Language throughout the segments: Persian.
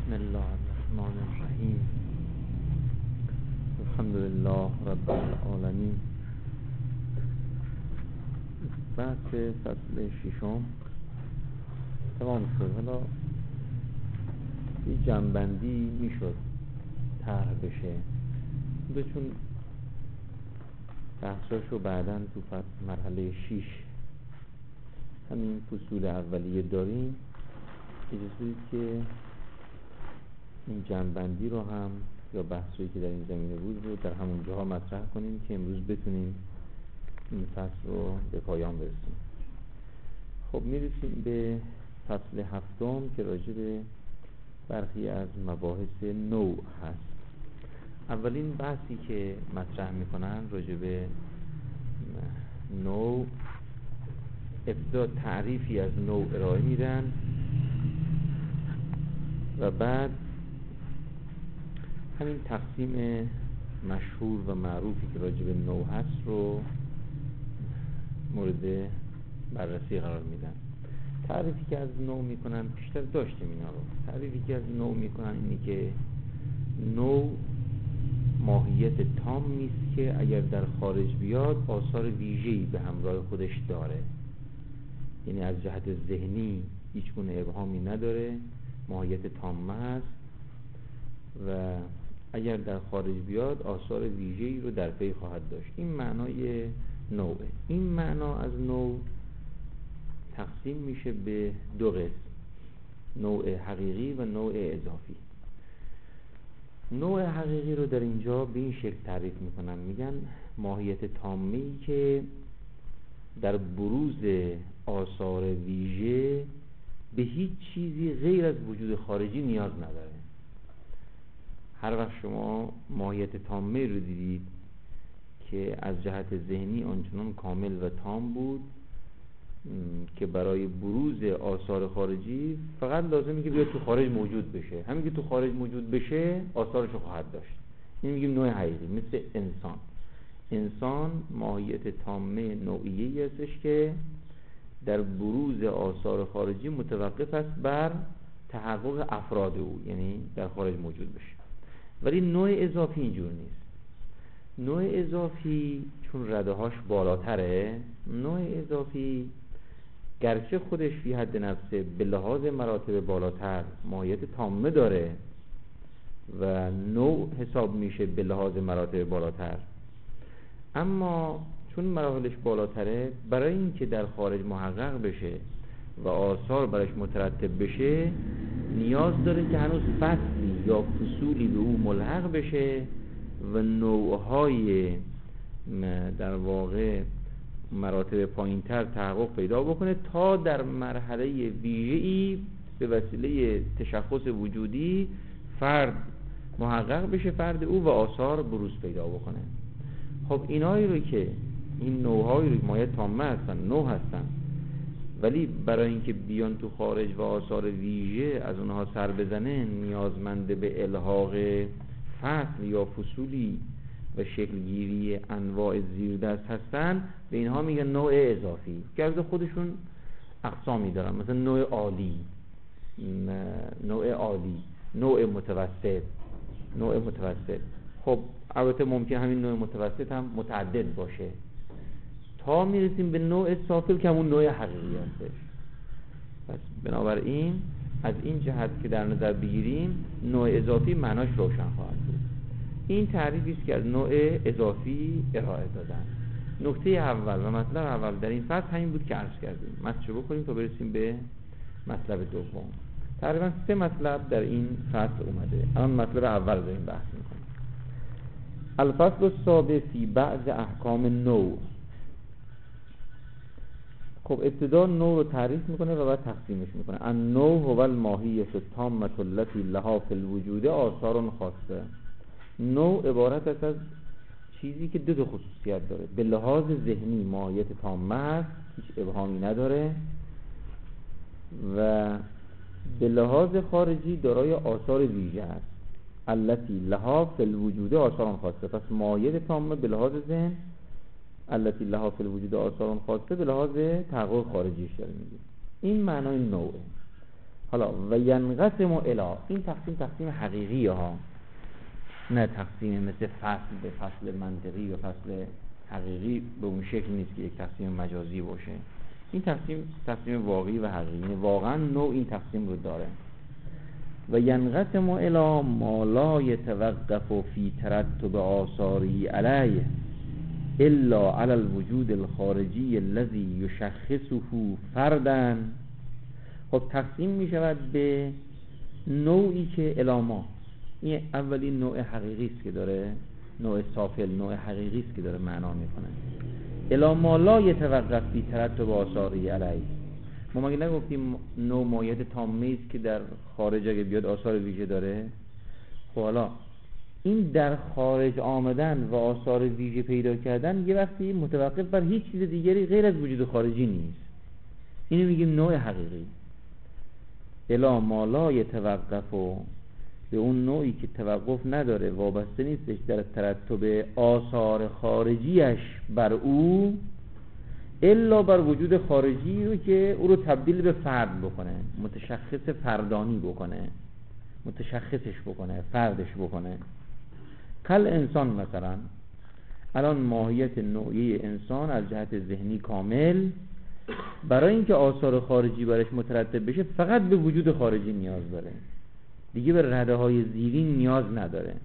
بسم الله الرحمن الرحیم. الحمد لله رب العالمین. بحث فصل ششم تمام شد. حالا یه جنبندی میشد طرح بشه چون بحثاشو بعداً تو مرحله 6 همین فصول اولیه داریم. اجازه بدید که این جنبندی رو هم یا بحثی که در این زمینه بود رو در همون جاها مطرح کنیم که امروز بتونیم این فصل رو به پایان برسیم. خب میرسیم به فصل هفتم که راجع به برخی از مباحث نوع هست. اولین بحثی که مطرح میکنن راجع به نوع، ابتدا تعریفی از نوع ارائه میدن و بعد همین تقسیم مشهور و معروفی که راجع به نوع هست رو مورد بررسی قرار میدن. تعریفی که از نوع میکنن پیشتر داشتیم اینا رو. تعریفی که از نوع میکنن اینی که نوع ماهیت تامی است که اگر در خارج بیاد آثار ویژه‌ای به همراه خودش داره، یعنی از جهت ذهنی هیچ گونه ابهامی نداره، ماهیت تامه است و اگر در خارج بیاد آثار ویژه‌ای رو در پی خواهد داشت. این معنای نوعه. این معنا از نوع تقسیم میشه به دو قسم: نوع حقیقی و نوع اضافی. نوع حقیقی رو در اینجا به این شکل تعریف میکنن، میگن ماهیت تامه‌ای که در بروز آثار ویژه به هیچ چیزی غیر از وجود خارجی نیاز نداره. هر وقت شما ماهیت تامه رو دیدید که از جهت ذهنی آنچنان کامل و تام بود که برای بروز آثار خارجی فقط لازمه که بیاد تو خارج موجود بشه، همین که تو خارج موجود بشه آثارشو خواهد داشت. این میگیم نوع حقیقی. مثل انسان ماهیت تامه نوعیه‌ای هستش که در بروز آثار خارجی متوقف است بر تحقق افراد او، یعنی در خارج موجود بشه. ولی نوع اضافی اینجور نیست. نوع اضافی چون رده‌هاش بالاتره، نوع اضافی گرچه خودش فی حد نفسه به لحاظ مراتب بالاتر ماهیت تامه داره و نوع حساب میشه به لحاظ مراتب بالاتر، اما چون مراحلش بالاتره، برای اینکه در خارج محقق بشه و آثار برش مترتب بشه نیاز داره که هنوز فصلی یا فصولی به او ملحق بشه و نوعهای در واقع مراتب پایینتر تحقق پیدا بکنه تا در مرحله ویژه‌ای به وسیله تشخص وجودی فرد محقق بشه، فرد او، و آثار بروز پیدا بکنه. خب اینایی رو که این نوعهایی رو که ماهیت تامه هستن، نوع هستن، ولی برای اینکه بیان تو خارج و آثار ویژه از اونها سر بزنه نیازمند به الحاق فصل یا فصولی و شکلگیری انواع زیردست هستن، به اینها میگن نوع اضافی که از خودشون اقسامی دارن، مثلا نوع عالی، نوع متوسط. خب البته ممکن همین نوع متوسط هم متعدد باشه تا میرسیم به نوع سافل که همون نوع حقیقی هستش. پس بنابراین از این جهت که در نظر بگیریم نوع اضافی معناش روشن خواهد بود. این تعریفی است که از نوع اضافی ارائه دادن. نکته اول و مطلب اول در این فصل همین بود که عرض کردیم. مطلب بکنیم تا برسیم به مطلب دوم. تقریبا 3 مطلب در این فصل اومده. الان مطلب اول رو این بحث می‌کنیم. الفصل السابع فی بعض احکام نوع. خب ابتدا نوع رو تعریف میکنه و بعد تقسیمش میکنه. النوع هو الماهیة التامة التي لها فی الوجود آثار خاصه. نوع عبارت است از چیزی که 2 خصوصیت داره. به لحاظ ذهنی ماهیت تامه است، هیچ ابهامی نداره، و به لحاظ خارجی دارای آثار ویژه است. التي لها فی الوجود آثار خاصه. پس ماهیت تامه به لحاظ ذهن، التي لها فی الوجود آثار خاصه به لحاظ تحقق خارجیش داره میگه. این معنای نوعه. حالا و ینقسم الی، این تقسیم حقیقی ها، نه تقسیم مثل فصل به فصل منطقی و فصل حقیقی، به اون شکل نیست که یک تقسیم مجازی باشه. این تقسیم واقعی و حقیقی، یعنی واقعا نوع این تقسیم رو داره. و ینقسم الی ما لا یتوقف فی ترتب آثاری علیه الا علی الوجود الخارجی الذی یشخصه فردا. خب تقسیم می شود به نوعی که الاما، این اولین نوع حقیقی است که داره، نوع سافل، نوع حقیقی است که داره معنا میکنه. الاما لا یتوقف فی ترتب آثاری علیه. ما مگه نگفتیم نوع ماهیت تامه است که در خارج اگه بیاد آثار ویژه داره؟ خب حالا این در خارج آمدن و آثار ویژه پیدا کردن یه وقتی متوقف بر هیچ چیز دیگری غیر از وجود خارجی نیست. اینو میگیم نوع حقیقی. الا ما لا یتوقف، به اون نوعی که توقف نداره، وابسته نیستش در ترتب آثار خارجیش بر او، الا بر وجود خارجی رو که او رو تبدیل به فرد بکنه، متشخص فردانی بکنه، متشخصش بکنه، فردش بکنه. کل انسان مثلا، الان ماهیت نوعی انسان از جهت ذهنی کامل، برای اینکه آثار خارجی برش مترتب بشه فقط به وجود خارجی نیاز داره، دیگه به رده های زیرین نیاز نداره.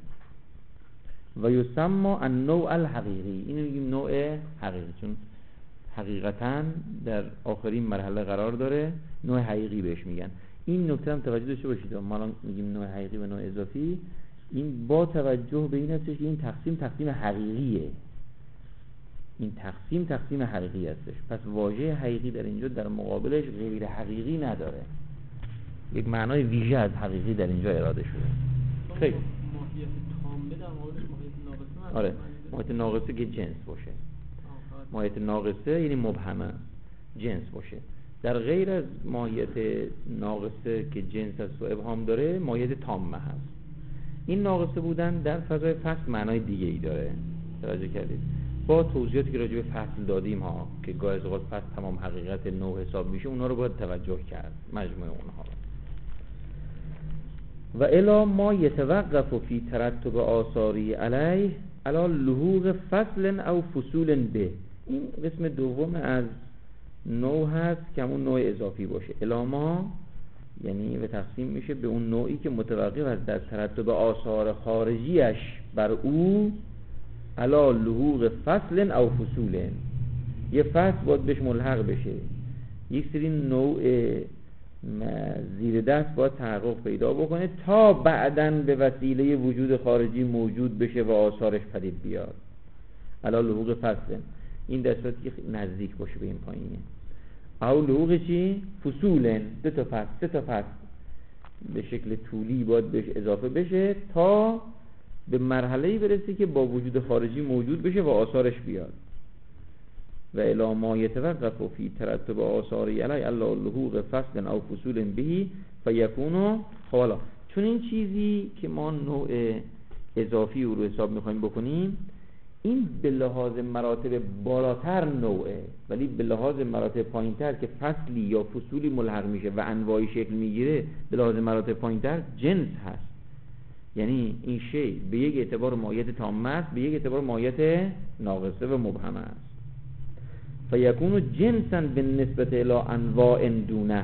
و یسمى النوع الحقیقی، اینو میگیم نوع حقیقی، چون حقیقتا در آخرین مرحله قرار داره، نوع حقیقی بهش میگن. این نکته هم توجه داشته باشید، ما الان میگیم نوع حقیقی و نوع اضافی، این با توجه به این هستش که این تقسیم حقیقیه، این تقسیم حقیقی هستش. پس واژه حقیقی در اینجا در مقابلش غیر حقیقی نداره، یک معنای ویژه از حقیقی در اینجا اراده شده. خیلی ماهیت تامه در مقابلش ماهیت ناقصه. آره، ماهیت ناقصه که جنس باشه، ماهیت ناقصه یعنی مبهمه، جنس باشه. در غیر از ماهیت ناقصه که جنس است و ابهام داره، ماهیت تامه هست. این ناقصه بودن در فضای فصل معنای دیگه ای داره، توجه کردید؟ با توضیحاتی که راجع به فصل دادیم ها، که گاهی از اوقات فصل تمام حقیقت نوع حساب میشه، اونا رو باید توجه کرد، مجموع اونها. و الا ما یتوقف فی ترتب آثاری علیه علی لحوق فصل او فصول به، این قسم دوم از نوع هست که همون نوع اضافی باشه. الا ما یعنی به تقسیم میشه به اون نوعی که متوقف است در ترتب آثار خارجیش بر او، علی لحوق فصل او فصول، یه فصل باید بهش ملحق بشه، یک سری نوع زیر دست باید تحقق پیدا بکنه تا بعداً به وسیله وجود خارجی موجود بشه و آثارش پدید بیاد. علی لحوق فصل، این دستاتی که نزدیک باشه به این پایینه. او لحوق چی؟ فصول، دو تا فصل، سه تا فصل به شکل طولی باید بهش اضافه بشه تا به مرحله‌ای برسه که با وجود خارجی موجود بشه و آثارش بیاد. و الی ما یتوقف فی ترتب آثاری علی الا لحوق فصل او فصول به فیکون. حالا چون این چیزی که ما نوع اضافی رو حساب می‌خوایم بکنیم، این به لحاظ مراتب بالاتر نوعه، ولی به لحاظ مراتب پایینتر که فصلی یا فصولی ملحق میشه و انواعی شکل میگیره، به لحاظ مراتب پایینتر جنس هست. یعنی این شی به یک اعتبار ماهیت تامه است، به یک اعتبار ماهیت ناقصه و مبهمه است. فیکون جنسا بالنسبت الی انواع دونه،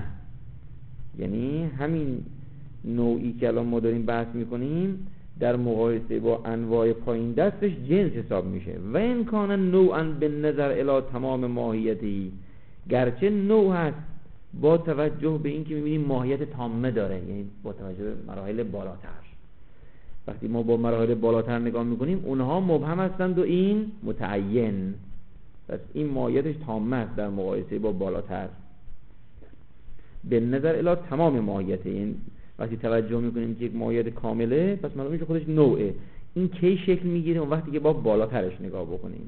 یعنی همین نوعی که الان ما داریم بحث میکنیم در مقایسه با انواع پایین دستش جنس حساب میشه. و این کان نوعا بالنظر الی تمام ماهیتی، گرچه نوع هست با توجه به این که میبینیم ماهیت تامه داره، یعنی با توجه به مراحل بالاتر. وقتی ما با مراحل بالاتر نگاه میکنیم اونها مبهم هستند و این متعین، پس این ماهیتش تامه است در مقایسه با بالاتر. به نظر الی تمام ماهیت، این وقتی توجه میکنیم که یک ماهیت کامله، پس معلومه که خودش نوعه. این کی شکل میگیره؟ اون وقتی که با بالاترش نگاه بکنیم.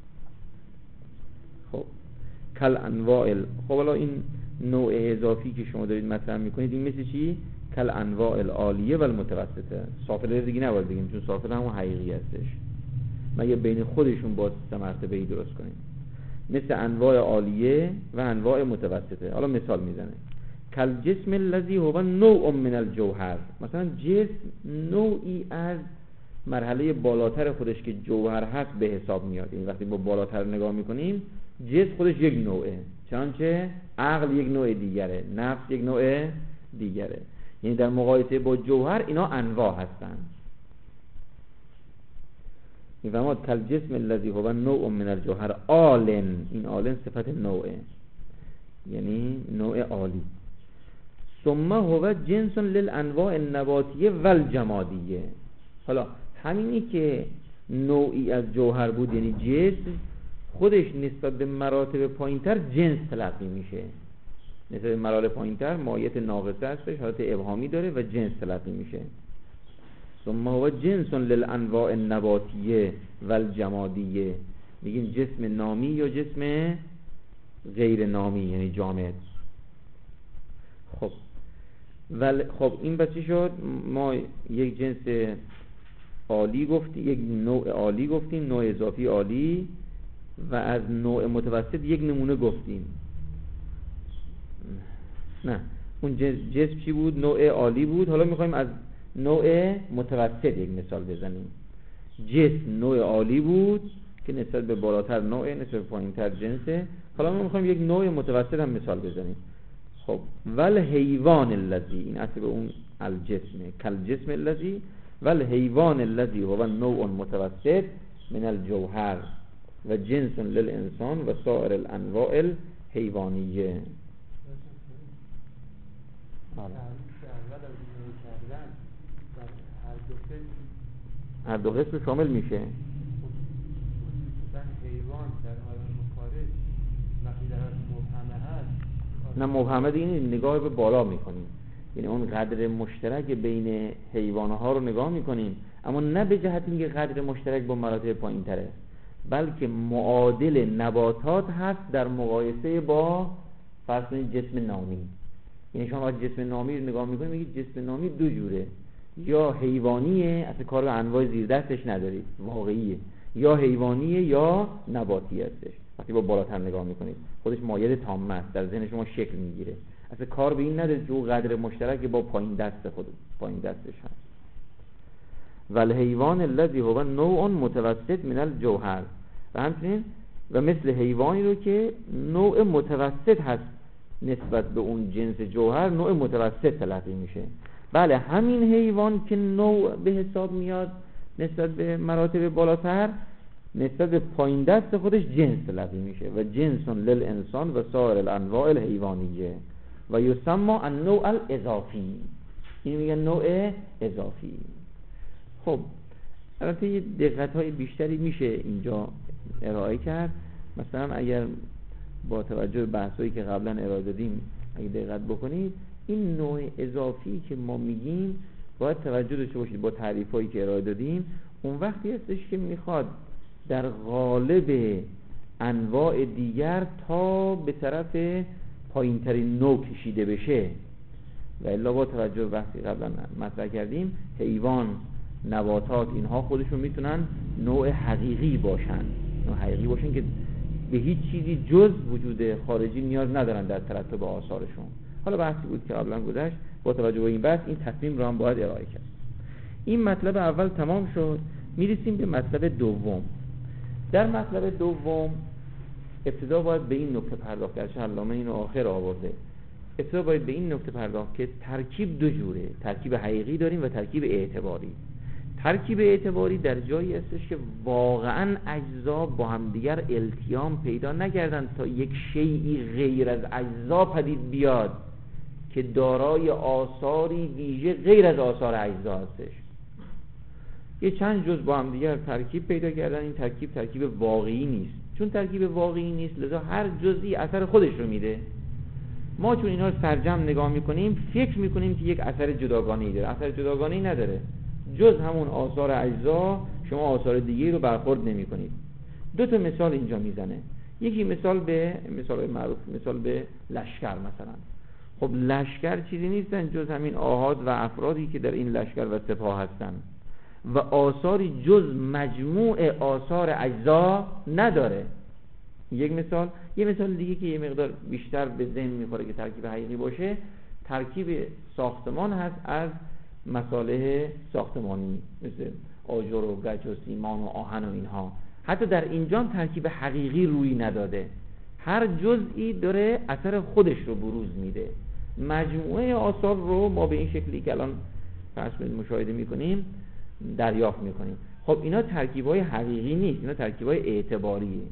خب کل انواع خب حالا این نوع اضافی که شما دارید مطرح میکنید، این مثل چی؟ کل انواع العالیه و المتوسطه. سافل دیگه نباید بگیم، چون سافل همون حقیقی هستش، مگه بین خودشون با سه مرتبه‌ای درست کنیم، مثل انواع عالیه و انواع متوسطه. حالا مثال میزنه. کل جسم الذی هو نوع من الجوهر، مثلا جسم نوعی از مرحله بالاتر خودش که جوهر هست به حساب میاد. این وقتی با بالاتر نگاه میکنیم جسم خودش یک نوعه، چنانچه عقل یک نوع دیگره، نفس یک نوع دیگره، یعنی در مقایسه با جوهر اینا انواع هستن. میفهمید کل جسم الذی هو نوع من الجوهر آلن، این آلن صفت نوعه، یعنی نوع عالی. ثم هو جنس للانواع النباتیه والجمادیه. حالا همینی که نوعی از جوهر بود یعنی جسم، خودش نسبت به مراتب پایینتر جنس تلقی میشه. نسبت به مراتب پایینتر ماهیت ناقصه هستش، حالت ابهامی داره و جنس تلقی میشه. ثم هو جنس للانواع النباتیه والجمادیه، میگیم جسم نامی یا جسم غیر نامی یعنی جامد. خب این بچه شد، ما یک جنس عالی گفتیم، یک نوع عالی گفتیم، نوع اضافی عالی، و از نوع متوسط یک نمونه گفتیم. نه اون جسم چی بود؟ نوع عالی بود. حالا میخوایم از نوع متوسط یک مثال بزنیم. جسم نوع عالی بود که نسبت به بالاتر نوع، نسبت به پایینتر جنسه. حالا ما میخوایم یک نوع متوسط هم مثال بزنیم. خب ول حیوان الذی، این اصل اون الجسمه، کل جسم الذی ول حیوان الذی هو نوع متوسط من الجوهر و جنس للانسان و سایر الانواع الحیوانیه. هر دو قسم شامل میشه. حیوان در عالم خارج وقتی در مبهمه هست، نه مبهمه دیگه نگاه به بالا میکنیم، یعنی اون قدر مشترک بین حیوانها رو نگاه میکنیم، اما نه به جهت اینکه قدر مشترک با مراتب پایین تره، بلکه معادل نباتات هست در مقایسه با فرض کنید جسم نامی. یعنی شما وقتی جسم نامی رو نگاه میکنید میگید جسم نامی دو جوره، یا حیوانیه اصلا کار به انواع زیر دستش ندارید واقعیه، یا حیوانیه یا نباتی هستش. وقتی با بالاتر نگاه میکنید خودش مایه تامه است، در ذهن شما شکل میگیره، اصلا کار به این نداره که او قدر مشترک با پایین دست خود پایین دستش هست. والحیوان الذی هو نوع متوسط من الجوهر، و همچنین و مثل حیوانی رو که نوع متوسط هست نسبت به اون جنس جوهر، نوع متوسط تلقی میشه. بله همین حیوان که نوع به حساب میاد نسبت به مراتب بالاتر، نسبت به پایین دست خودش جنس تلقی میشه و جنس للانسان و سایر الانواع الحیوانیه و یسمى النوع الاضافی، این میگن نوع اضافی. خب البته یه دقت‌های بیشتری میشه اینجا ارائه کرد. مثلا اگر با توجه به بحثایی که قبلا ارائه دادیم اگه دقت بکنید، این نوع اضافی که ما میگیم باید توجه داشته باشید با تعریفایی که ارائه دادیم. اون وقتی هستش که میخواد در قالب انواع دیگر تا به طرف پایینترین نوع کشیده بشه، و الا با توجه به بحثی قبلا مطرح کردیم حیوان، نباتات اینها خودشون میتونن نوع حقیقی باشن، نوع حقیقی باشن که به هیچ چیزی جز وجود خارجی نیاز ندارن در ترتب آثارشون. حالا بحثی بود که قبلا گذشت، با توجه به این بحث این تصمیم رو هم باید ارائه کرد. این مطلب اول تمام شد، میرسیم به مطلب دوم. در مطلب دوم ابتدا باید به این نکته پرداخت کرد، علامه اینو آخر آورده. ابتدا باید به این نکته پرداخت که ترکیب دو جوره، ترکیب حقیقی داریم و ترکیب اعتباری. ترکیب اعتباری در جایی هستش که واقعا اجزا با هم دیگر التیام پیدا نکردن تا یک شیئی غیر از اجزا پدید بیاد که دارای آثاری ویژه غیر از آثار اجزا هستش. یه چند جز با هم دیگر ترکیب پیدا کردن، این ترکیب واقعی نیست. چون ترکیب واقعی نیست لذا هر جزئی اثر خودش رو میده. ما چون اینا رو سرجم نگاه میکنیم فکر میکنیم که یک اثر جداگانه‌ای داره، اثر جداگانه‌ای نداره. جز همون آثار اجزا شما آثار دیگه رو برخورد نمی کنید. دو تا مثال اینجا میزنه. یکی مثال معروف، مثال به لشکر مثلا. خب لشکر چیزی نیستن جز همین آحاد و افرادی که در این لشکر و سپاه هستن و آثاری جز مجموع آثار اجزا نداره. یک مثال. یه مثال دیگه که یه مقدار بیشتر به ذهن میخوره که ترکیب حقیقی باشه، ترکیب ساختمان هست از مصالح ساختمانی مثل آجر و گچ و سیمان و آهن و اینها. حتی در اینجا ترکیب حقیقی روی نداده، هر جزئی داره اثر خودش رو بروز میده. مجموعه آثار رو ما به این شکلی که الان پس مشاهده میکنیم دریافت میکنیم. خب اینا ترکیب‌های حقیقی نیست، اینا ترکیب‌های اعتباریه.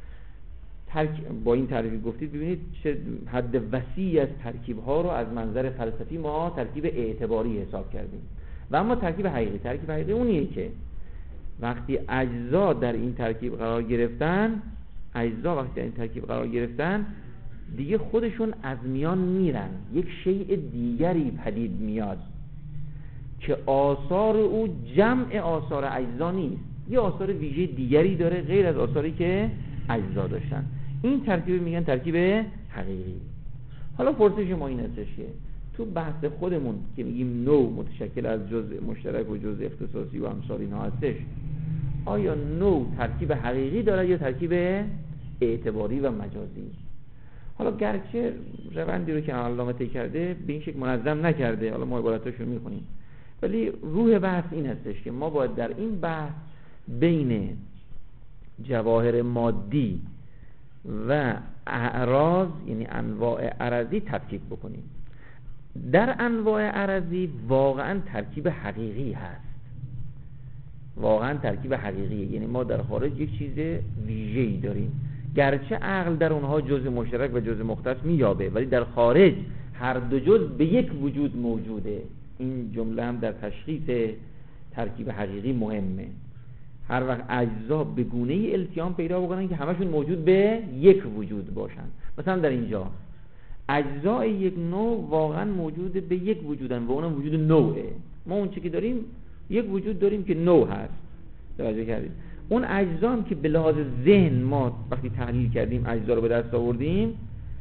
با این تعریفی گفتید ببینید چه حد وسیعی از ترکیب‌ها رو از منظر فلسفی ما ترکیب اعتباری حساب کردیم. و اما ترکیب حقیقی اونیه که وقتی اجزا در این ترکیب قرار گرفتن دیگه خودشون از میان میرن، یک شیء دیگری پدید میاد که آثار او جمع آثار اجزا نیست، یه آثار ویژه دیگری داره غیر از آثاری که اجزا داشتن. این ترکیب میگن ترکیب حقیقی. حالا پرسش ما این هستش که تو بحث خودمون که میگیم نوع متشکل از جزء مشترک و جزء اختصاصی و امثال اینها هستش، آیا نوع ترکیب حقیقی داره یا ترکیب اعتباری و مجازی؟ حالا گرچه روندی رو که علامه طی کرده به این شکل منظم نکرده، حالا ما عبارتاشو میخونیم، ولی روح بحث این هستش که ما باید در این بحث بین جواهر مادی و اعراض یعنی انواع عرضی تفکیک بکنیم. در انواع عرضی واقعا ترکیب حقیقی هست، واقعا ترکیب حقیقیه، یعنی ما در خارج یک چیز ویژه‌ای داریم، گرچه عقل در اونها جزء مشترک و جزء مختص مییابه، ولی در خارج هر دو جزء به یک وجود موجوده. این جمله هم در تشخیص ترکیب حقیقی مهمه. هر وقت اجزا به گونه‌ای التیام پیدا بکنن که همشون موجود به یک وجود باشن. مثلا در اینجا اجزای یک نوع واقعا موجود به یک وجودن و اونم وجود نوعه. ما اون چیزی که داریم یک وجود داریم که نوع هست. توجه کردید؟ اون اجزا هم که به لحاظ ذهن ما وقتی تحلیل کردیم اجزا رو به دست آوردیم،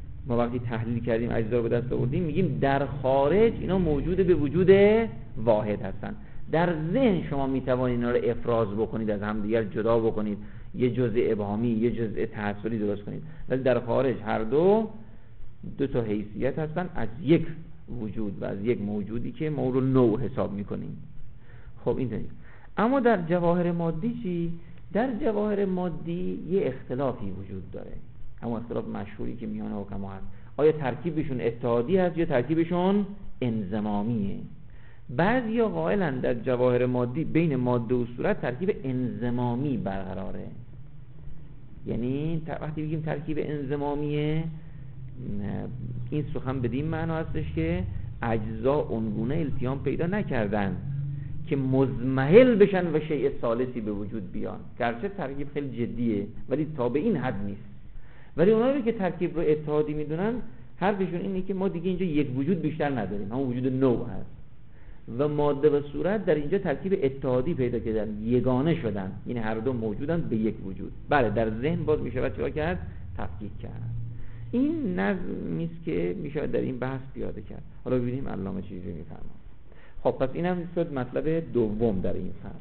میگیم در خارج اینا موجود به وجود واحد هستن. در ذهن شما میتوانید اینا رو افراز بکنید، از همدیگر جدا بکنید، یه جزء ابهامی یه جزء تحصیلی درست کنید، ولی در خارج هر دو تا حیثیت هستن از یک وجود و از یک موجودی که ما رو نوع حساب میکنیم. خب این دلیل. اما در جواهر مادی چی؟ در جواهر مادی یه اختلافی وجود داره، اما اختلاف مشهوری که میان حکما هست. آیا ترکیبشون اتحادی هست یا ترکیبشون انضمامیه؟ بعضیا قائلن در جواهر مادی بین ماده و صورت ترکیب انضمامی برقراره. یعنی وقتی بگیم ترکیب انضمامیه، این سخن بدین معنا هستش که اجزا اونگونه التیام پیدا نکردن که مضمحل بشن و شیء ثالثی به وجود بیان. گرچه ترکیب خیلی جدیه ولی تا به این حد نیست. ولی اونایی که ترکیب رو اتحادی میدونن حرفشون اینه که ما دیگه اینجا یک وجود بیشتر نداریم، همون وجود نوع هست و ماده و صورت در اینجا ترکیب اتحادی پیدا کردن، یگانه شدن، یعنی هر دو موجودن به یک وجود. بله در ذهن باز میشه چیکار کرد؟ تفکیک کرد. این نظمی است که میشه در این بحث پیاده کرد. حالا ببینیم علامه چی میفرماید. خب پس اینم شد مطلب دوم در این فصل.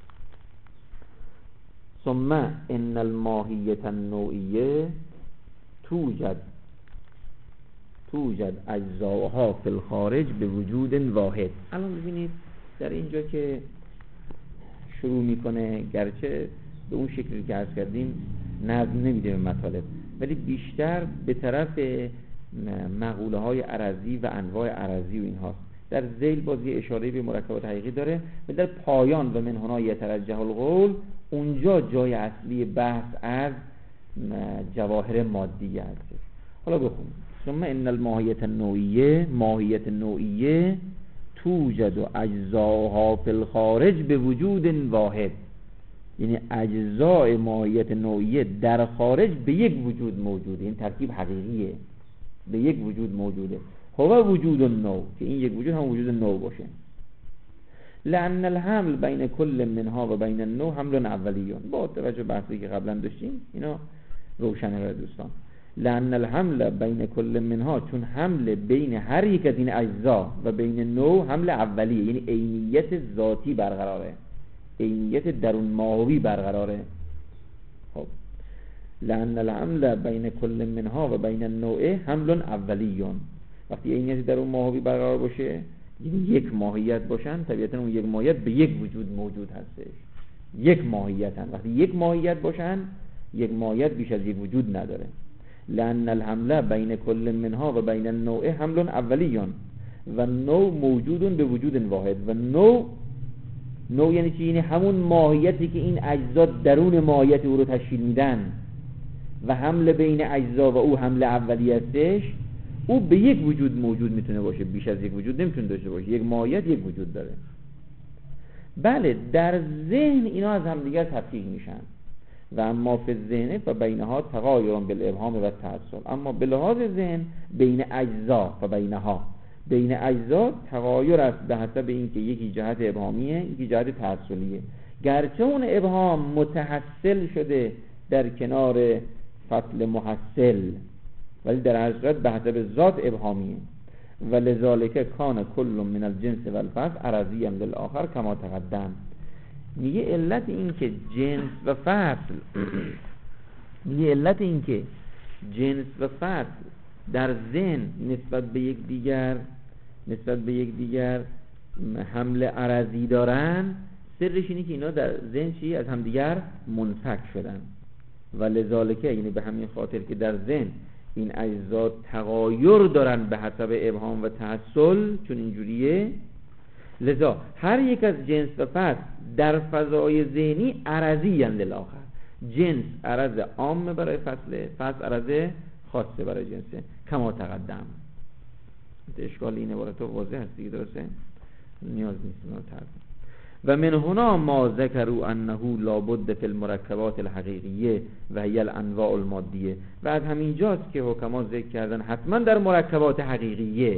ثم ان الماهیة النوعیه توجد اجزاها فی الخارج به وجود واحد. الان ببینید در اینجا که شروع میکنه، گرچه به اون شکلی که عرض کردیم نظم نمیده به مطالب، ولی بیشتر به طرف مقوله های عرضی و انواع عرضی و اینهاست. در ذیل بازی اشاره به مرکبات حقیقی داره و در پایان و من هنا یترجح القول اونجا جای اصلی بحث از جواهر مادی هست. حالا بخونیم. ثم ان الماهیة النوعیه، ماهیت نوعیه توجد اجزاها فی الخارج به وجود واحد، یعنی اجزای ماهیت نوعیه در خارج به یک وجود موجوده. این ترکیب حقیقیه، به یک وجود موجوده. هو وجود النوع، که این یک وجود هم وجود نوع باشه. لأن الحمل بین کل منها و بین النوع حمل اولیون. با توجه بحثی که قبلا داشتیم اینا روشنه برای دوستان. لأن الحمل بین کل منها، چون حمل بین هر یک از این اجزا و بین نوع حمل اولیه، یعنی عینیت ذاتی برقراره، عینیت درون ماهوی برقراره. خب لأن الحمل بین کل منها و بین النوع حمل اولیون، وقتی عینیتی در اون ماهوی برقرار باشه، یعنی یک ماهیت باشن، طبیعتا اون یک ماهیت به یک وجود موجود هستش. یک ماهیتن. وقتی یک ماهیت باشن، یک ماهیت بیش از یک وجود نداره. لأن الحمله بین کل منها و بین النوع حمل اولیون و نوع موجود به وجود واحد. و نوع یعنی چی؟ یعنی همون ماهیتی که این اجزا درون ماهیت او رو تشکیل میدن و حمل بین اجزا و او حمل اولی هستش. او به یک وجود موجود میتونه باشه، بیش از یک وجود نمیتونه داشته باشه. یک ماهیت یک وجود داره. بله، در ذهن اینا از همدیگر تفکیک میشن. و اما فی الذهن و بینها تغایر بالابهام و تعسل. اما به لحاظ ذهن بین اجزا و بینها، بین اجزا تغایر است به حسب اینکه یکی جهت ابهامیه، یکی جهت تعسلیه. گرچه اون ابهام متحصل شده در کنار فصل محصل، ولی در حقیقت به حسب ذات ابهامیه. و لذالک کان کل من الجنس و الفصل عرضی للآخر کما تقدم. میگه علت این که جنس و فصل میگه علت این که جنس و فصل در ذهن نسبت به یک دیگر حمل عرضی دارن، سرش اینه که اینا در ذهن چی؟ از همدیگر منفک شدن. و لذالک، یعنی به همین خاطر که در ذهن این اجزا تغایر دارن به حسب ابهام و تحصل، چون اینجوریه، لذا هر یک از جنس و فصل در فضای ذهنی عرضی اند للآخر. جنس عرض عام برای فصل عرض خاصه برای جنسه. کما تقدم. اشکال این عبارت واضح هست دیگه، درسته؟ نیاز نیست اون رو ترجمه. و من هنا ما ذکروا انه لابد فی المرکبات الحقیقیه و هی الانواع المادیه. و از همین جاست که حکما ذکر کردن حتما در مرکبات حقیقیه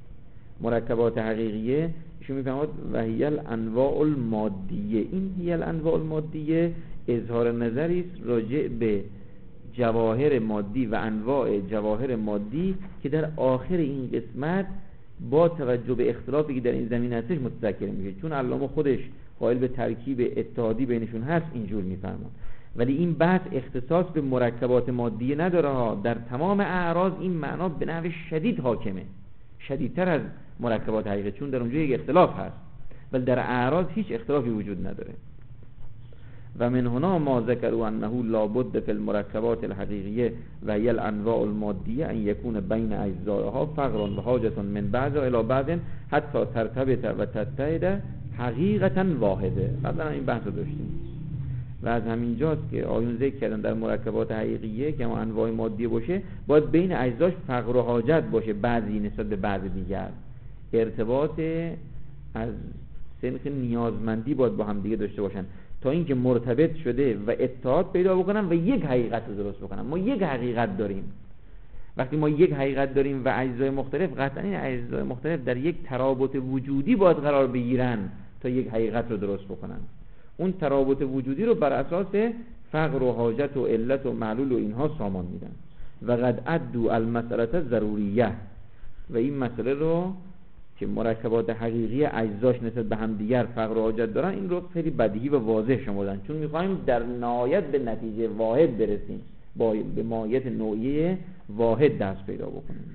ایشون میفهمد و هی الانواع المادیه. این هی الانواع المادیه اظهار نظری است راجع به جواهر مادی و انواع جواهر مادی که در آخر این قسمت با توجه به اختلافی که در این زمین هستش متذکر میشه. چون علامه خودش قائل به ترکیب اتحادی بینشون هست اینجور میفرمان، ولی این بحث اختصاص به مرکبات مادی نداره ها. در تمام اعراض این معنا به نحو شدید حاکمه، شدیدتر از مرکبات حقیقی، چون در اونجا یک اختلاف هست، ولی در اعراض هیچ اختلافی وجود نداره. و من هنا ما ذکروا انه لابد فی المرکبات الحقیقیه و هی الانواع المادیه ان یکون بین اجزائها فقر و حاجت من بعض الی بعض حتی ترتبط و تتحد حقیقتا واحده. قبلا این بحث رو داشتیم و از همین جاست که آیون ذکر کردن در مرکبات حقیقیه که ما انواع مادی باشه باید بین اجزاش فقر و حاجت باشه، بعضی نسبت به بعض دیگر، ارتباط از سنخ نیازمندی باید با هم دیگه داشته باشن تا اینکه مرتبط شده و اتحاد پیدا بکنن و یک حقیقت رو درست بکنن. ما یک حقیقت داریم. وقتی ما یک حقیقت داریم و اجزای مختلف، قطعا این اجزای مختلف در یک ترابط وجودی باید قرار بگیرن تا یک حقیقت رو درست بکنن. اون ترابط وجودی رو بر اساس فقر و حاجت و علت و معلول و اینها سامان میدن. و قد عدوا المسألة ضروریه، و این مسئله رو که مرکبات حقیقی اجزاش نسبت به هم دیگر فقر و حاجت دارن، این رو خیلی بدیهی و واضح شمردن، چون میخوایم در نهایت به نتیجه واحد برسیم، به ماهیت نوعی واحد دست پیدا بکنیم.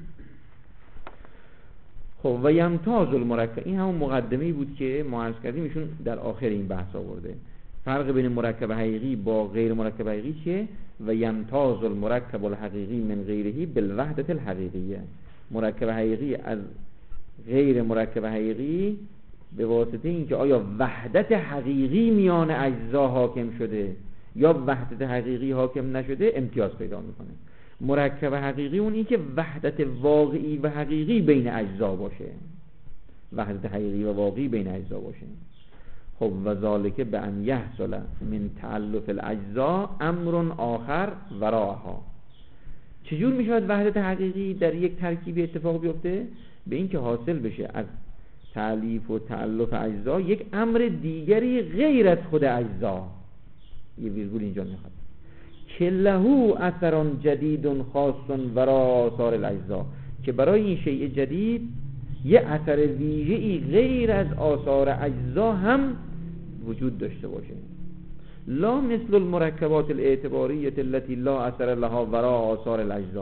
خب و یمتاز المرکب، این همون مقدمه‌ای بود که ما عرض کردیم ایشون در آخر این بحث آورده. فرق بین مرکب حقیقی با غیر مرکب حقیقی چیه؟ و یمتاز المرکب الحقیقی من غیره بالوحدة الحقیقیه. مرکب حقیقی از غیر مرکب حقیقی به واسطه اینکه آیا وحدت حقیقی میان اجزا حاکم شده یا وحدت حقیقی حاکم نشده امتیاز پیدا میکنه. مرکب حقیقی اونی که وحدت واقعی و حقیقی بین اجزا باشه، وحدت حقیقی و واقعی بین اجزا باشه. خب و ذالک به ان یحصل من تألف الاجزا امر آخر وراءها. چجور میشود وحدت حقیقی در یک ترکیب اتفاق بیفته؟ به این که حاصل بشه از تألیف و تألف اجزا یک امر دیگری غیر از خود اجزا. یه ویرگول اینجا میخواد که له اثر جدید خاص وراء آثار الاجزا، که برای این شیء جدید یه اثر ویژه‌ای غیر از آثار اجزا هم وجود داشته باشه. لا مثل المرکبات الاعتباریه التي لا اثر لها وراء آثار الاجزا،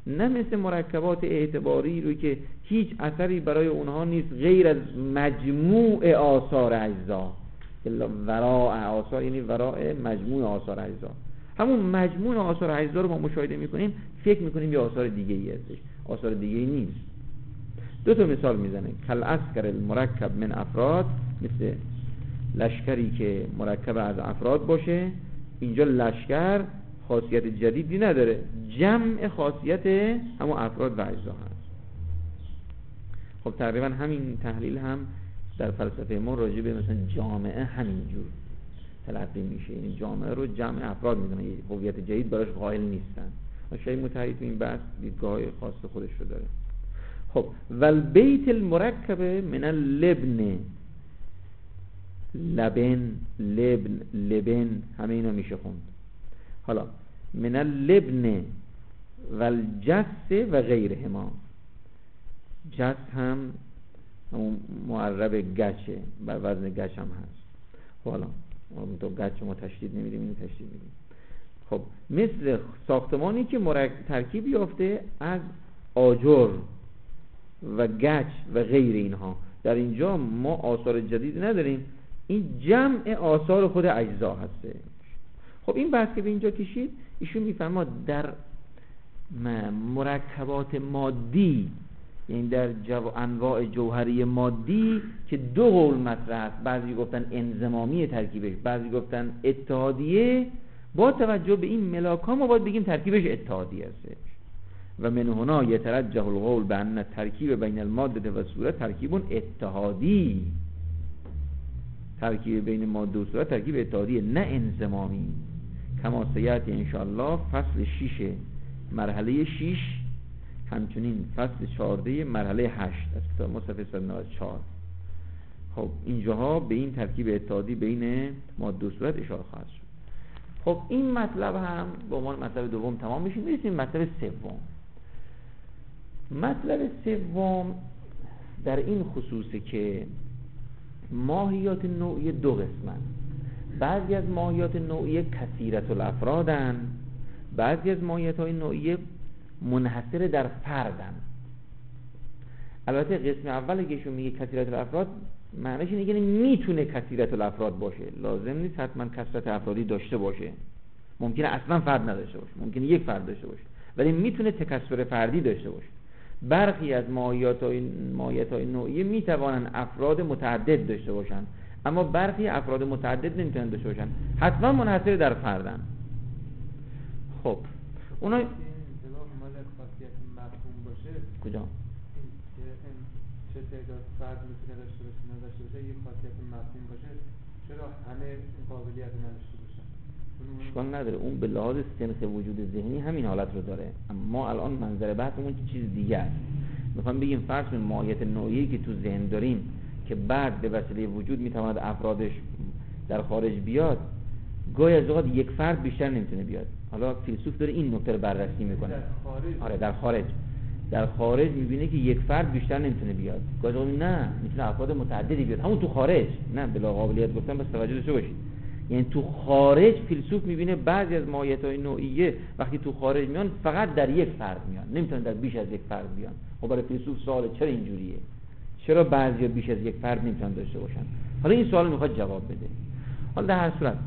نه مثل مرکبات اعتباری رو که هیچ اثری برای اونها نیست غیر از مجموع آثار اجزا. وراء آثار یعنی وراء مجموع آثار اجزا. همون مجموع آثار اجزا رو ما مشاهده میکنیم، فکر میکنیم یه آثار دیگه ای هستش، آثار دیگه ای نیست. دو تا مثال میزنه. کل عسکر المرکب من افراد، مثل لشکری که مرکب از افراد باشه. اینجا لشکر خاصیت جدیدی نداره، جمع خاصیت همون افراد و اجزا هست. خب تقریبا همین تحلیل هم در فلسفه ما راجع به مثلا جامعه همینجور تلقی میشه، یعنی جامعه رو جمع افراد میدونن، یه هویت جدید براش قائل نیستن. شیء متحد این بحث دیدگاه خاص خودش رو داره. خب والبیت المرکب من اللبن، لبن همه اینا میشه خوند. حالا من اللبن والجس و غیرهما، جس هم همون معرب گچه، بر وزن گچ هم هست. حالا تو گچ ما تشدید نمیدیم، اینو تشدید میدیم. خب مثل ساختمانی که ترکیب یافته از آجر و گچ و غیر اینها، در اینجا ما آثار جدید نداریم، این جمع آثار خود اجزا هسته. خب این بحث که به اینجا کشید، ایشون میفرماد در مرکبات مادی، یعنی در انواع جوهری مادی که دو قول مطرح است، بعضی گفتن انضمامی ترکیبش، بعضی گفتن اتحادیه، با توجه به این ملاک ها ما باید بگیم ترکیبش اتحادی است. و من هنا یترجح القول بان ترکیب بین الماده و صورت ترکیب اتحادی، ترکیب بین ماده و صورت ترکیب اتحادی نه انضمامی. کما سیأتی ان شاء الله فصل 6 مرحله 6، همچنین فصل 14 مرحله 8 از کتاب ما صفحه 194. خب اینجاها به این ترکیب اتحادی بین ماده و صورت اشاره خواهد شد. خب این مطلب هم به عنوان مطلب دوم تمام میشه. میرسیم مطلب سوم. مطلب سوم در این خصوصه که ماهیات نوعی دو قسمن. بعضی از ماهیات نوعی کثیرت الافرادن، بعضی از ماهیت های نوعی منحصر در فردن. البته قسم اول که ایشون میگه کثیرت الافراد، معنیش اینه که میتونه کثیرت الافراد باشه، لازم نیست حتما کثرت افرادی داشته باشه. ممکنه اصلا فرد نداشته باشه، ممکنه یک فرد داشته باشه، ولی میتونه تکثر فردی داشته باشه. برخی از ماهیت های نوعی میتوانن افراد متعدد داشته باشن، اما برخی افراد متعدد نمیتونن داشته باشن، حتما منحصر در فردن. خب اونا خاصیت مفهوم باشه کجا؟ چه تعداد فرد میتونه داشته باشه نداشته باشه، یک خاصیت مفهوم باشه، چرا همه این قابلیت رو نداشته باشن؟ اشکال نداره، اون به لحاظ سنخ وجود ذهنی همین حالت رو داره، اما الان منظر بحثمون چیز دیگه است. میخوام بگیم فرض کنیم ماهیت نوعی که تو ذهن داریم که بعد به وسیله وجود میتواند افرادش در خارج بیاد، گاهی از اوقات یک فرد بیشتر نمیتونه بیاد. حالا فیلسوف داره این نکته رو بررسی میکنه. آره در خارج میبینه که یک فرد بیشتر نمیتونه بیاد، گاهی از اوقات نه میتونه افراد متعددی بیاد، همون تو خارج. نه بلا قابلیت گفتم، بس توجه داشته باشید. یعنی تو خارج فیلسوف میبینه بعضی از ماهیت‌های نوعیه وقتی تو خارج میان فقط در یک فرد میان، نمیتونن در بیش از یک فرد بیان. خب برای فیلسوف سواله چرا اینجوریه؟ چرا بعضیا بیش از یک فرد نمیتونن داشته باشن؟ حالا این سوال میخواد جواب بده. حالا در هر صورت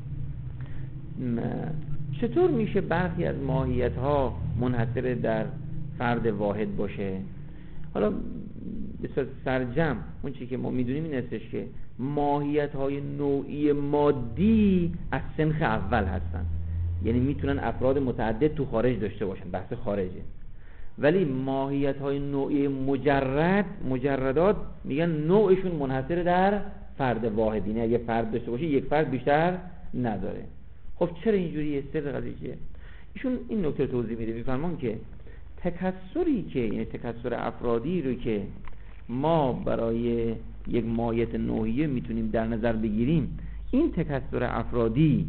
چطور میشه برخی از ماهیت‌ها منحصر در فرد واحد باشه؟ حالا به صورت سرجم اون چیزی که ما میدونیم این هستش که ماهیت‌های نوعی مادی از سنخ اول هستن، یعنی میتونن افراد متعدد تو خارج داشته باشن، بحث خارجه. ولی ماهیت‌های نوعی مجردات میگن نوعشون منحصر در فرد واحد، یعنی اگه فرد داشته باشه یک فرد بیشتر نداره. خب چرا اینجوریه؟ سر قضیه چیه؟ ایشون این نکته توضیح میده، میفرمان که تکثری که یعنی تکثر افرادی رو که ما برای یک ماهیت نوعیه میتونیم در نظر بگیریم، این تکثر افرادی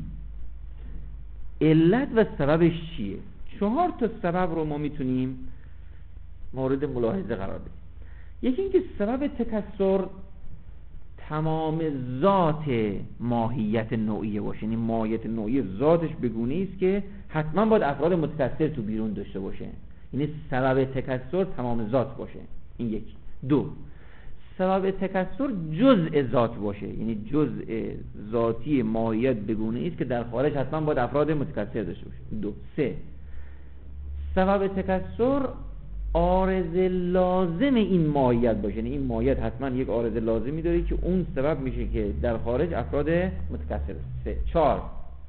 علت و سببش چیه؟ 4 تا سبب رو ما میتونیم مورد ملاحظه قرار بدیم. یکی اینکه سبب تکثر تمام ذات ماهیت نوعیه باشه، یعنی ماهیت نوعیه ذاتش بگونه است که حتما باید افراد متکثر تو بیرون داشته باشه. یعنی سبب تکثر تمام ذات باشه. این یک. دو، سبب تکثر جزء ذات باشه، یعنی جزء ذاتی ماهیت بگونه است که در خارج حتما باید افراد متکثر داشته باشه. دو. سه، سبب تکثر عارض لازم این ماهیت باشه، یعنی این ماهیت حتما یک عارض لازمی داره که اون سبب میشه که در خارج افراد متکثر. سه. چهار،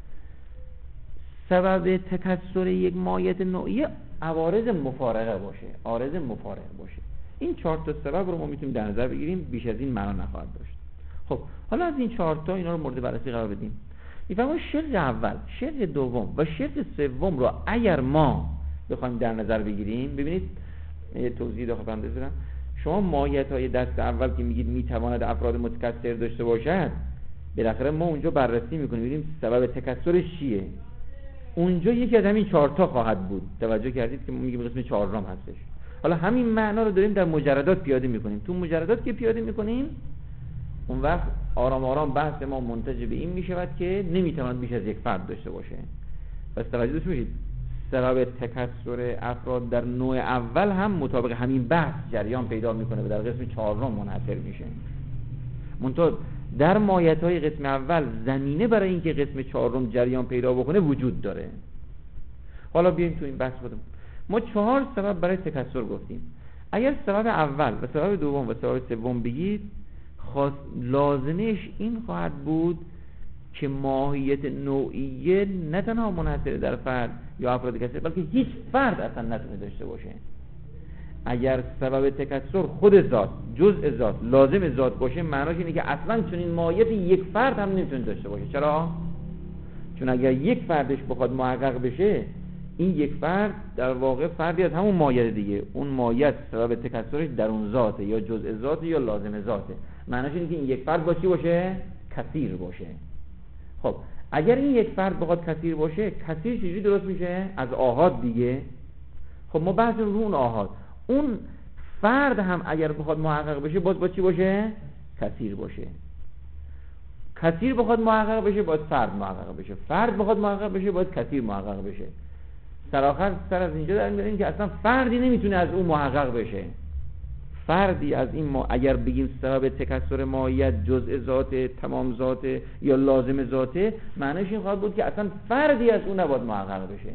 سبب تکثر یک ماهیت نوعی عوارض مفارقه باشه، عارض مفارق باشه. این 4 تا سبب رو ما میتونیم در نظر بگیریم، بیش از این معنا نخواهد داشت. خب حالا از این 4 تا اینا رو مورد بررسی قرار بدیم. میفهمید شرط اول، شرط دوم و شرط سوم رو اگر ما بخوایم در نظر بگیریم، ببینید توضیح داخل بنده بذارم. شما ماهیت‌های دست اول که میگید میتواند افراد متکثر داشته باشد، بالاخره ما اونجا بررسی میکنیم ببینیم سبب تکثرش چیه. اونجا یکی از همین 4 تا خواهد بود. توجه کردید که ما میگیم قسم 4 هستش. حالا همین معنا رو داریم در مجردات پیاده میکنیم. تو مجردات که پیاده میکنیم، اون وقت آرام آرام بحث ما منتج به این میشود که نمیتواند بیش از یک فرد داشته باشه. پس توجه داشته باشید، سبب تکثر افراد در نوع اول هم مطابق همین بحث جریان پیدا میکنه و در قسم 4 منحصر میشه. منتها در ماهیت‌های قسم اول زمینه برای اینکه قسم 4 جریان پیدا بکنه وجود داره. حالا بیایم تو این بحث خودمون. ما 4 سبب برای تکثر گفتیم. اگر سبب اول و سبب دوم و سبب سوم بگید، لازمش این خواهد بود که ماهیت نوعیه نه تنها منحصر در فرد یا افراد کثیر، بلکه هیچ فرد اصلا نتونه داشته باشه. اگر سبب تکثر خود ذات، جزء ذات، لازم ذات باشه، معناش اینه که اصلا چون این ماهیت یک فرد هم نمیتونه داشته باشه. چرا؟ چون اگر یک فردش بخواد محقق بشه، این یک فرد در واقع فردی از همون ماهیت دیگه، اون ماهیت سبب تکثرش در اون ذاته یا جزء ذاته یا لازم ذاته. معناش اینه که این یک فرد با چی باشه؟ کثیر باشه. خب اگر این یک فرد بخواد کثیر باشه، کثیر چجوری درست میشه؟ از آحاد دیگه. خب ما بحث رو اون آحاد، اون فرد هم اگر بخواد محقق بشه باز با چی باشه؟ کثیر باشه. کثیر بخواد محقق بشه باید فرد محقق بشه، فرد بخواد محقق بشه باید کثیر محقق بشه. سرآخر سر از اینجا در میاریم که اصلا فردی نمیتونه از اون محقق بشه. فردی از این اگر بگیم سبب تکثر ماهیت جزء ذات، تمام ذات یا لازم ذاته، معنیش این خواهد بود که اصلا فردی از اون نباید محقق بشه.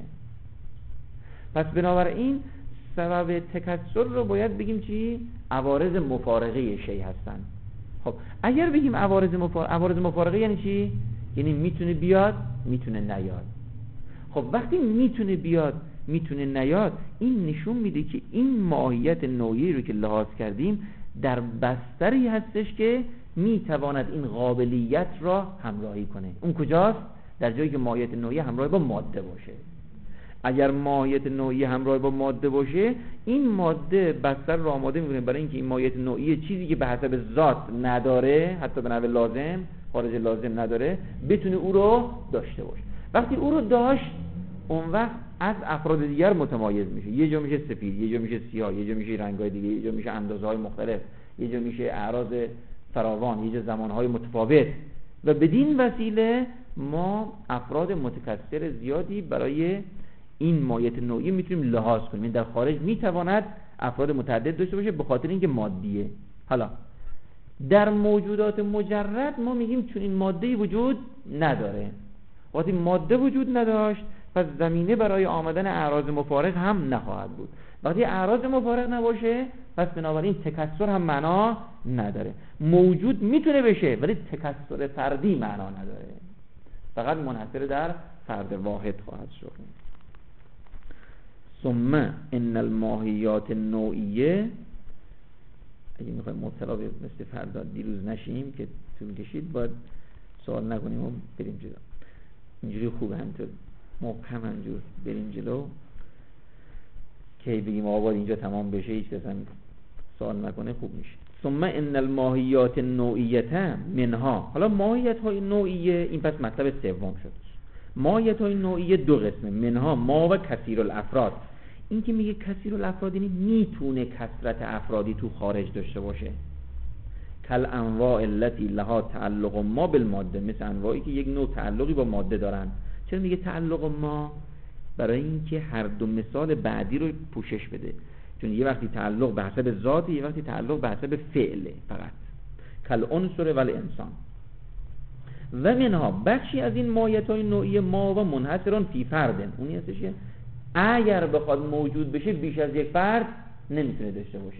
پس بنابراین سبب تکثر رو باید بگیم چی؟ عوارض مفارقه شی هستن. خب اگر بگیم عوارض مفارقه یعنی چی؟ یعنی میتونه بیاد، میتونه نیاد. خب وقتی میتونه بیاد، میتونه نیاد، این نشون میده که این ماهیت نوعی رو که لحاظ کردیم در بستری هستش که میتواند این قابلیت را همراهی کنه. اون کجاست؟ در جایی که ماهیت نوعی همراه با ماده باشه. اگر ماهیت نوعی همراه با ماده باشه، این ماده بستر رو آماده میکنه برای اینکه این ماهیت نوعی چیزی که به حسب ذات نداره، حتی به نحو لازم، خارج لازم نداره، بتونه او رو داشته باشه. وقتی او رو داشت، اون وقت از افراد دیگر متمایز میشه. یه جا میشه سفید، یه جا میشه سیاه، یه جا میشه رنگ‌های دیگه، یه جا میشه اندازه‌های مختلف، یه جا میشه اعراض فراوان، یه جا زمان‌های متفاوت. و بدین وسیله ما افراد متکثر زیادی برای این ماهیت نوعی میتونیم لحاظ کنیم. این در خارج میتواند افراد متعدد داشته باشه به خاطر اینکه مادیه. حالا در موجودات مجرد ما میگیم چون این ماده‌ای وجود نداره. وقتی ماده وجود نداشت، پس زمینه برای آمدن اعراض مفارق هم نخواهد بود. وقتی اعراض مفارق نباشه، پس بنابراین تکثر هم معنا نداره. موجود میتونه بشه ولی تکثر فردی معنا نداره، فقط منحصر در فرد واحد خواهد شد. ثم ان الماهیات النوعیه، اگه میخوایم مبتلا به مثل فردا دیروز نشیم که طول کشید، باید سوال نکنیم و بریم جلو. اینجوری خوبه، همینطور محکم همینجور بریم جلو که بگیم آباد اینجا تمام بشه، هیچ کس هم سوال نکنه، خوب میشه. ثم ان الماهیات النوعیه منها. حالا ماهیت های نوعیه، این پس مطلب سوم شد. ماهیت های نوعیه دو قسمه، منها ما و کثیر الافراد. این که میگه کثیر الافراد یعنی میتونه کثرت افرادی تو خارج داشته باشه. کل انواع التي لها تعلق ما بالماده، مثل انواعی که یک نوع تعلقی با ماده دارن. چرا میگه تعلق ما؟ برای اینکه هر دو مثال بعدی رو پوشش بده، چون یه وقتی تعلق به حسب ذات، یه وقتی تعلق به حسب فعله فقط. کل عنصر ول انسان و منها بخشی از این مایت‌های نوعی ما و منحصران فی فردن، اونی هستش که اگر بخواد موجود بشه بیش از یک فرد نمیتونه داشته باشه.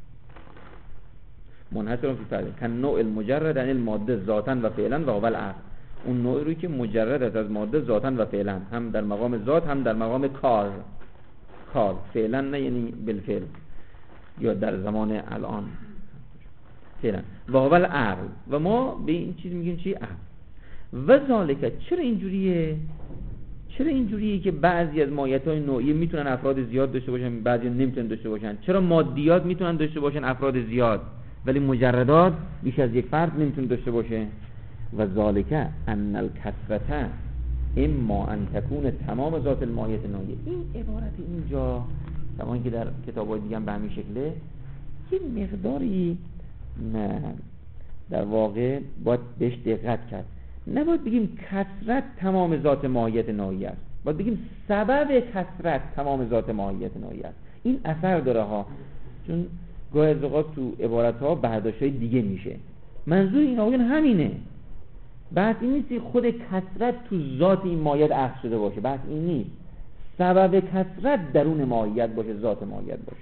منحصران فی فردن کن نوع المجرد عن الماده ذاتاً و فعلا و هو العقل، اون نوعی روی که مجرد است از ماده ذاتاً و فعلا، هم در مقام ذات هم در مقام کار فعلا نه یعنی بالفعل یا در زمان الان فعلا، و هو العقل و ما به این چیز میگیم چی؟ عقل. و ذالک چرا اینجوریه که بعضی از مایت‌های نوعی میتونن افراد زیاد داشته باشن، بعضی نمیتونن داشته باشن؟ چرا مادیات میتونن داشته باشن افراد زیاد ولی مجردات بیش از یک فرد نمیتونه داشته باشه؟ و ذالک ان الکثرة اما ان تکون تمام ذات المایت نوعی. این عبارت اینجا زمانی که در کتاب‌های دیگه هم به همین شکله، یه مقداری نه در واقع باید بهش دقت کرد. نباید بگیم کثرت تمام ذات ماهیت نوعی است، باید بگیم سبب کثرت تمام ذات ماهیت نوعی است. این اثر داره ها، چون گاهی از اوقات تو عبارت ها برداشت‌های دیگه میشه. منظور این آقایان همینه. بحث این نیست خود کثرت تو ذات این ماهیت اخذ شده باشه، بحث این نیست. سبب کثرت درون ماهیت باشه، ذات ماهیت باشه.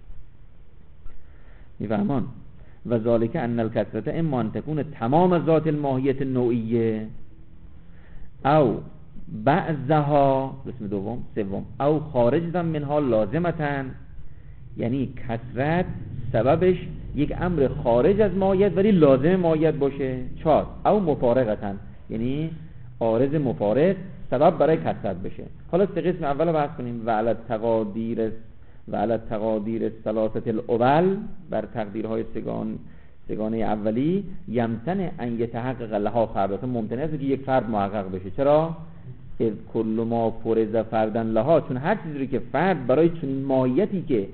میفهمان؟ و ذالک ان الکثرة اما ان تکون تمام ذات الماهیت نوعیه او بعضها، قسم سوم او خارج منها لازمتن، یعنی کثرت سببش یک امر خارج از ماهیت ولی لازم ماهیت باشه. 4 او مفارقتن، یعنی عارض مفارق سبب برای کثرت بشه. حالا سه قسم اول رو بحث کنیم. و علی تقادیر الثلاثه الاول، بر تقدیرهای سگانه اولی، یمتنع ان یتحقق لها فرد، ممکنه است که یک فرد محقق بشه. چرا؟ کل ما فرض فردن لها، چون هر چیزی که فرد برای چنین ماهیتی که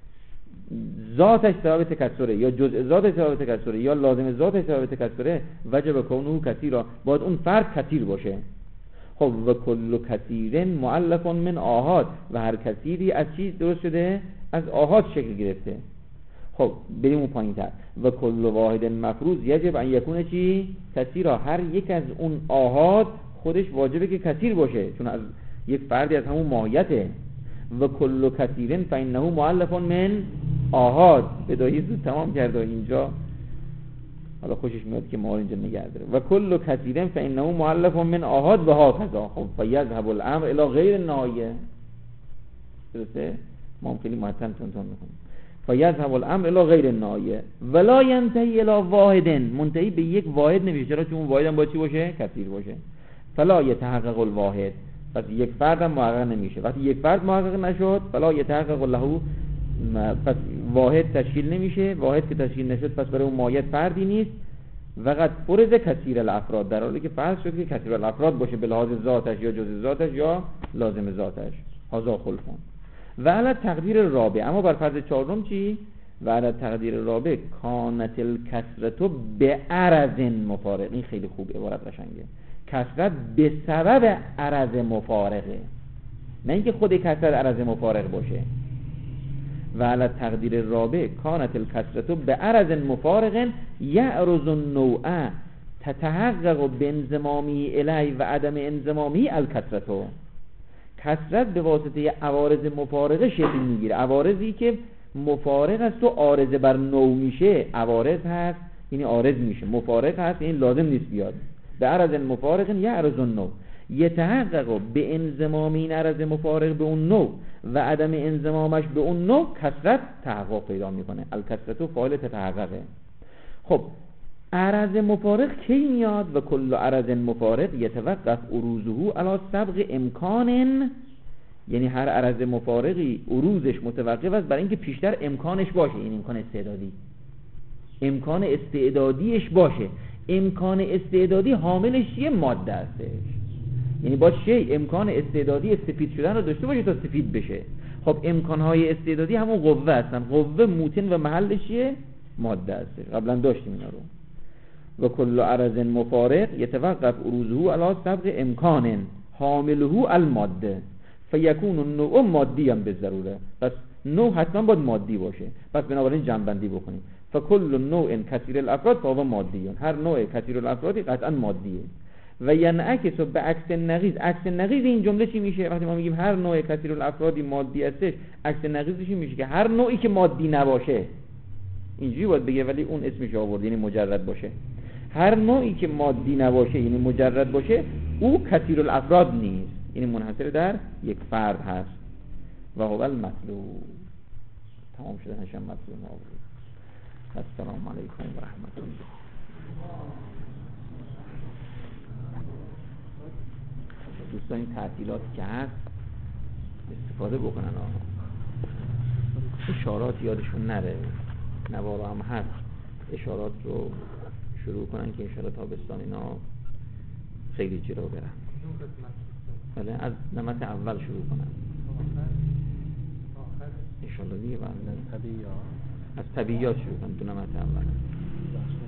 ذاتش سبب تکثره یا جزء ذاتش سبب تکثره یا لازم ذاتش سبب تکثره، وجب کونه کثیرا، باید اون فرد کثیر باشه. خب و کل کثیر مؤلف من آحاد، و هر کثیری از چیز درست شده؟ از آحاد شکل گرفته. خب بریم اون پایین تر. و کل واحد مفروض یجب ان یکونه چی؟ کثیرا، هر یک از اون آحاد خودش واجبه که کثیر باشه، چون از یک فردی از همون ماهیته. و کل کثیرن فانه مؤلف من آحاد. بداهی زود تمام کرده اینجا، حالا خوشش میاد که ما اینجا نگه داره. و کل کثیرن فانه مؤلف من آحاد و هکذا. خب فیذهب الامر الی غیر نهایه. درسته؟ ما هم خیلی متن تون میکنیم. فیذهب الامر الی غیر نهایه ولا ینتهی الی واحد، منتهی به یک واحد نمیشه. چرا؟ چون اون واحد هم باید چی باشه؟ کثیر باشه. فلا یتحقق الواحد، پس یک فرد هم محقق نمیشه. وقتی یک فرد محقق نشد، فلا یتحقق له، پس واحد تشکیل نمیشه. واحد که تشکیل نشد پس برای اون ماهیت فردی نیست. وقت فرض کثیر الافراد، در حالی که فرض شد که کثیر الافراد باشه به لحاظ ذاتش یا جزء ذاتش یا لازم ذاتش. هذا خلفون. و علی تقدیر رابع، اما بر فرض چهارم چی؟ و علی تقدیر رابع کانت الکثرة بعرض مفارق. این خیلی خوب عبارت قشنگه. کثرت به سبب عرض مفارقه، نه اینکه خود کثرت عرض مفارق باشه. و علی تقدیر رابع کانت الکثرة بعرض مفارق یعرض النوع تتحقق بانضمامی الیه و عدم انضمامی الکثرة. کثرت به واسطه عوارض مفارقه شکل میگیره. عوارضی که مفارق است و عارض بر نوع میشه. عوارض هست یعنی عارض میشه، مفارق هست یعنی لازم نیست بیاد. به عرض مفارق یعرض النوع یتحقق به انضمام این عرض مفارق به اون نوع و عدم انضمامش به اون نوع، کثرت تحقق پیدا میکنه. الکثرة فاعل تتحققه. خب عرض مفارق کی میاد؟ و کل عرض مفارق یتوقف عروضه علی سبق امکان، یعنی هر عرض مفارقی عروضش متوقف است برای اینکه پیشتر امکانش باشه. این امکان استعدادی، امکان استعدادیش باشه. امکان استعدادی حاملش یه ماده هستش، یعنی باید شی امکان استعدادی سفید شدن رو داشته باشه تا سفید بشه. خب امکانهای استعدادی همون قوه هستن. قوه موتن و محلش یه ماده هستش. قبلا داشتیم اینا رو. و کل عرض مفارق یتوقف عروضه علی سبق امکان حامله الماده فیکون النوع مادی هم به ضروره، پس نوع حتما باید مادی باشه، پس بنابراین جمع-بندی بکنیم. فکل نوع کثیر الافراد فهو مادی، هر نوع کثیر الافرادی قطعا مادیه. و ینعکس به عکس نقیض، عکس نقیض این جمله چی میشه؟ وقتی ما میگیم هر نوع کثیر الافرادی مادی هستش، عکس نقیضش میشه که هر نوعی که مادی نباشه، اینجوری باید بگه ولی اون اسمش آورد، یعنی مجرد باشه. هر نوعی که مادی نباشه یعنی مجرد باشه، او کثیر الافراد نیست، یعنی منحصر در یک فرد هست. و هو المطلوب. تمام شده نشم مطلوب آورد. السلام علیکم و رحمت الله. دوستان این تعطیلات که هست استفاده بکنن آقا، اشارات یادشون نره، نوارا هم هست، اشارات رو شروع کنن که انشاءالله تابستان اینا خیلی جلو برن. بله از نمط اول شروع کنن انشاءالله دیگه، از طبیعیات شروع کنن تو نمط اول.